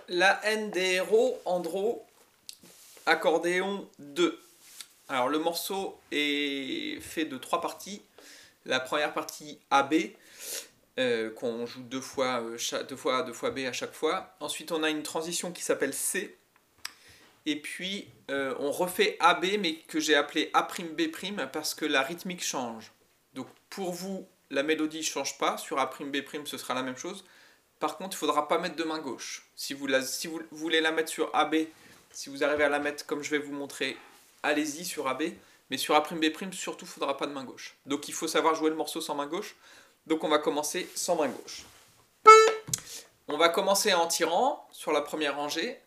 La NDRO Andro accordéon 2. Alors le morceau est fait de 3 parties. La première partie AB, qu'on joue deux fois B à chaque fois. Ensuite on a une transition qui s'appelle C. Et puis on refait AB mais que j'ai appelé A'B' parce que la rythmique change. Donc pour vous, la mélodie ne change pas. Sur A'B' ce sera la même chose. Par contre, il ne faudra pas mettre de main gauche. Si vous voulez la mettre sur AB, si vous arrivez à la mettre comme je vais vous montrer, allez-y sur AB. Mais sur A'B', surtout, il ne faudra pas de main gauche. Donc il faut savoir jouer le morceau sans main gauche. Donc on va commencer sans main gauche. On va commencer en tirant sur la première rangée.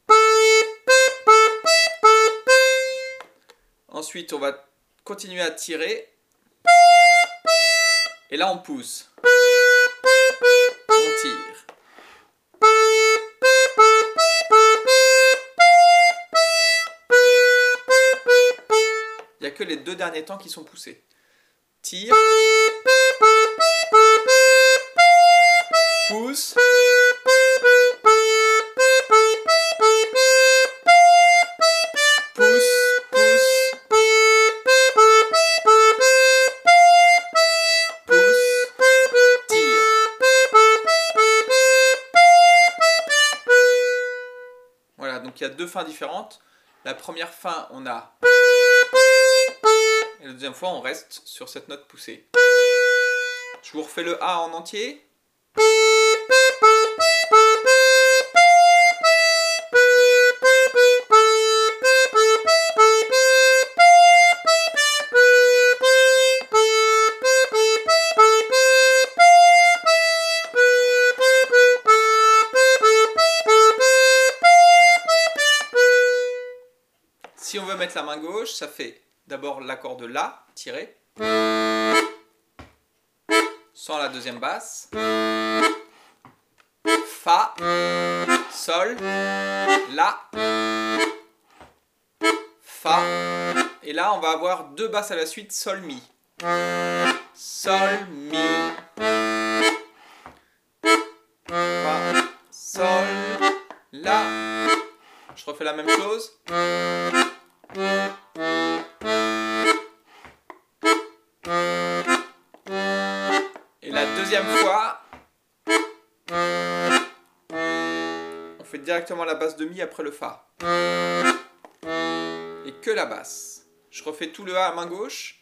Ensuite, on va continuer à tirer. Et là, on pousse. On tire. Il n'y a que les deux derniers temps qui sont poussés. Tire. Pousse. Pousse. Voilà, donc il y a deux fins différentes. La première fin, on a... Et la deuxième fois, on reste sur cette note poussée. Je vous refais le A en entier. Si on veut mettre la main gauche, ça fait d'abord l'accord de La, tiré, sans la deuxième basse, Fa, Sol, La, Fa, et là on va avoir deux basses à la suite, Sol, Mi. Sol, Mi. Fa, Sol, La. Je refais la même chose. Et la deuxième fois, on fait directement la basse de Mi après le Fa. Et que la basse. Je refais tout le A à main gauche.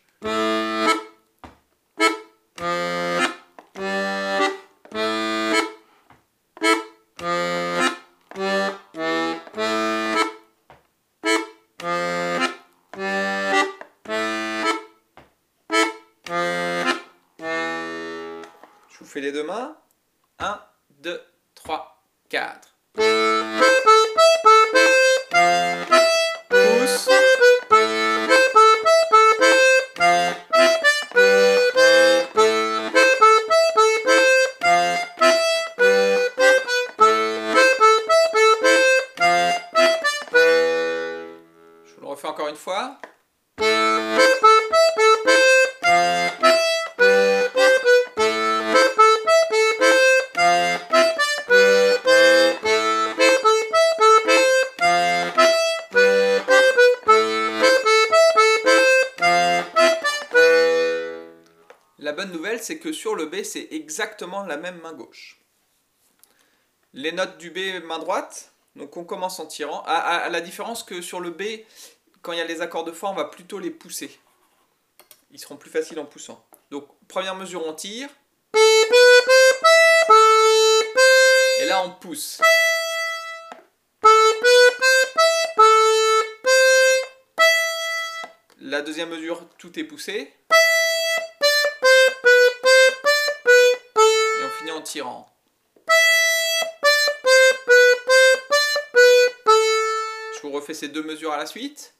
Je vous fais les deux mains. 1, 2, 3, 4. Pousse. Je vous le refais encore une fois. La bonne nouvelle, c'est que sur le B, c'est exactement la même main gauche. Les notes du B, main droite. Donc on commence en tirant. À la différence que sur le B, quand il y a les accords de Fa, on va plutôt les pousser. Ils seront plus faciles en poussant. Donc première mesure, on tire. Et là, on pousse. La deuxième mesure, tout est poussé. Et on finit en tirant. Je vous refais ces deux mesures à la suite.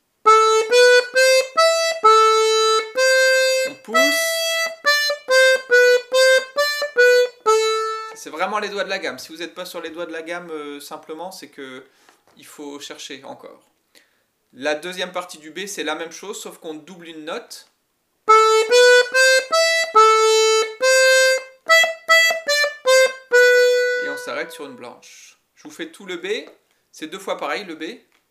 On pousse. C'est vraiment les doigts de la gamme. Si vous n'êtes pas sur les doigts de la gamme simplement, c'est que il faut chercher encore. La deuxième partie du B, c'est la même chose, sauf qu'on double une note. Et on s'arrête sur une blanche. Je vous fais tout le B. C'est 2 fois pareil le B.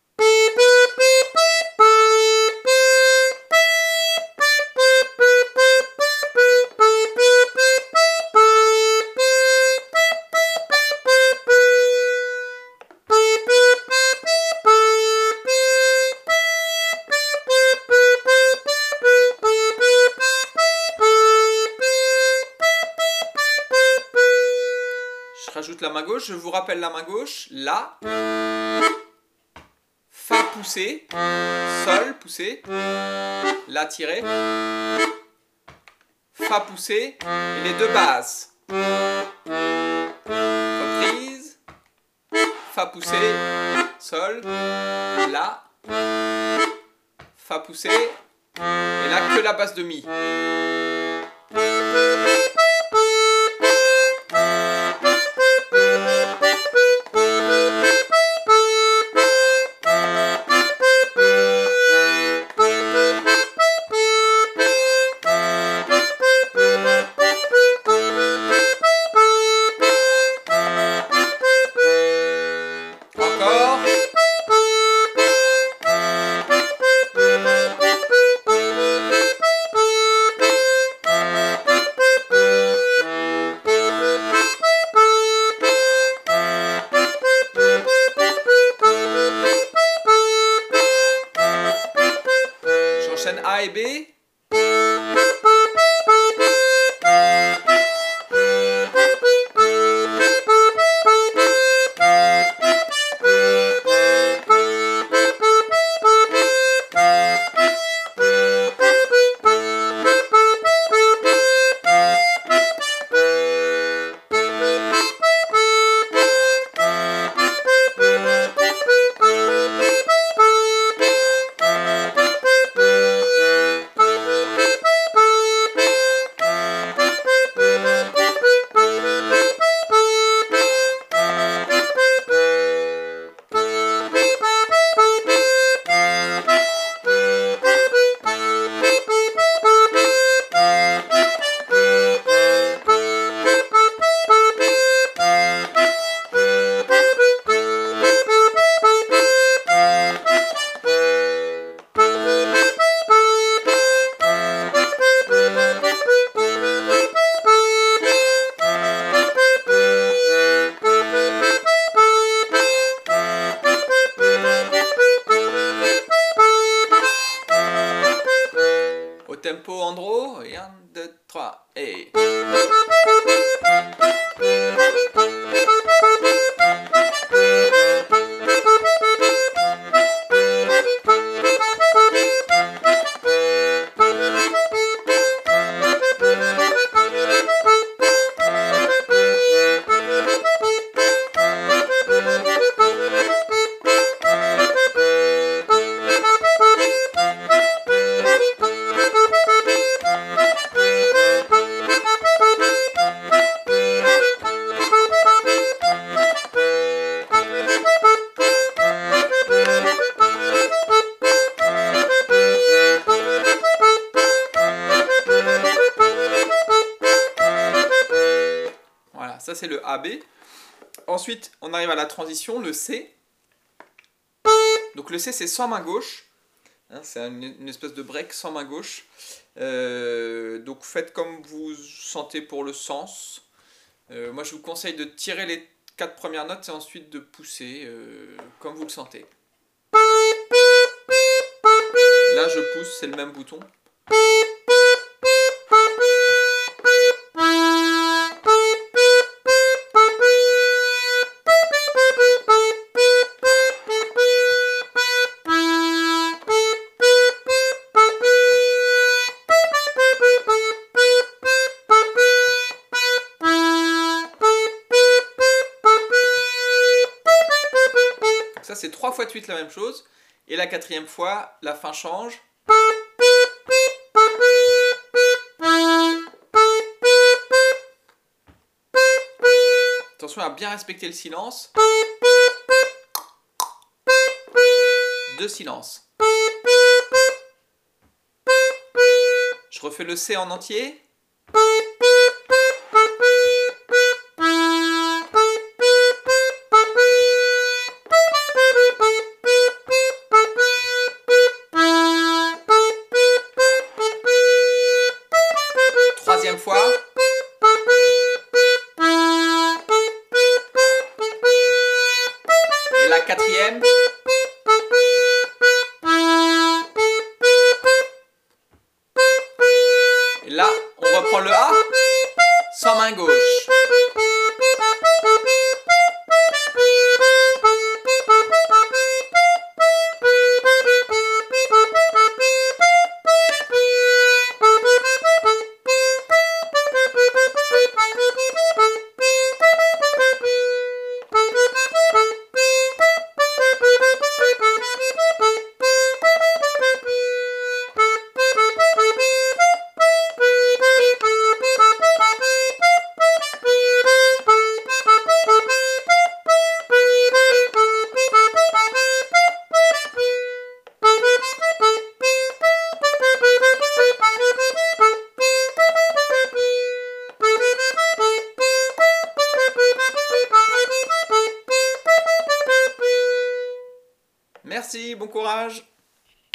Je rajoute la main gauche, je vous rappelle la main gauche, La, Fa poussé, Sol poussé, La tiré, Fa poussé, et les 2 basses. Reprise, Fa poussé, Sol, La, Fa poussé, et là que la basse de Mi. J'enchaîne A et B. Tempo Andro, et 1, 2, 3, et... Ça, c'est le AB. Ensuite, on arrive à la transition, le C. Donc le C, c'est sans main gauche. Hein, c'est une espèce de break sans main gauche. Donc faites comme vous sentez pour le sens. Moi, je vous conseille de tirer les 4 premières notes et ensuite de pousser comme vous le sentez. Là, je pousse, c'est le même bouton. Ça, c'est 3 fois de suite la même chose. Et la 4e fois, la fin change. Attention à bien respecter le silence. 2 silences. Je refais le C en entier. quatrième. Et là, on reprend le A sans main gauche. Merci, bon courage!